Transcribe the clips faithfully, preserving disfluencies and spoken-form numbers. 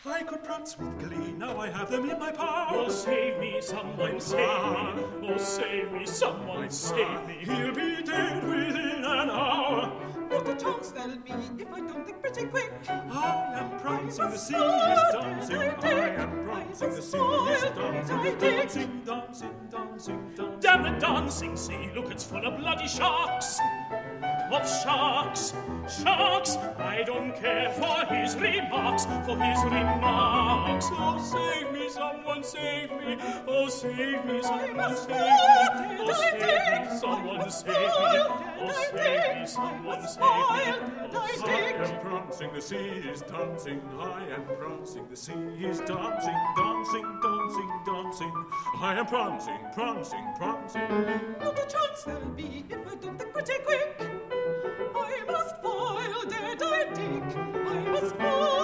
I could prance with glee, now I have them in my power. Oh, save me, someone save me. Oh, save me, someone save me. He'll be dead within an hour. Not a chance there'll be if I don't think pretty quick. I am prancing, the sea is dancing. I am prancing, the sea is dancing. Dancing, dancing, dancing, dancing. Damn the dancing sea, look, it's full of bloody sharks. Of sharks, sharks. I don't care for his remarks, for his remarks. Oh, save me, someone save me. Oh, save me, someone save me. Oh, save me, someone save me. Oh, save me, someone save me. I am prancing, the sea is dancing. I am prancing, the sea is dancing, dancing, dancing, dancing. I am prancing, prancing, prancing. Not a chance there'll be if I don't think pretty quick. I must foil, dead I dig. I must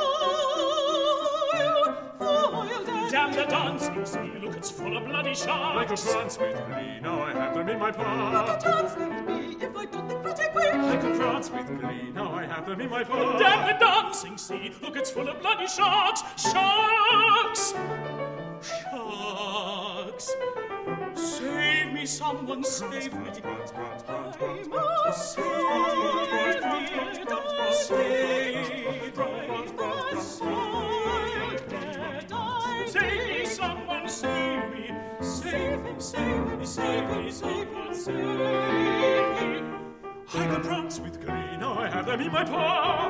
foil, foil, dead. Damn the dancing sea, look, it's full of bloody I sharks. could prance with glee, now I have them in my power. Not a chance there'll be if I don't think pretty quick. I could prance with glee, now I have them in my power. Damn the dancing sea, look, it's full of bloody sharks. Sharks, sharks. Save me, someone save me. Prance, prance, prance, I prance, must save me, Save me, someone save me. Save me, save me, save me, someone save me. I could prance with glee, now I have them in my paw.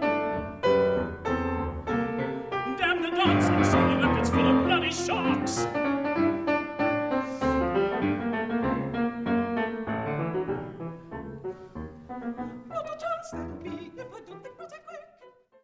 Damn the dancing sea, look, it's full of bloody sharks.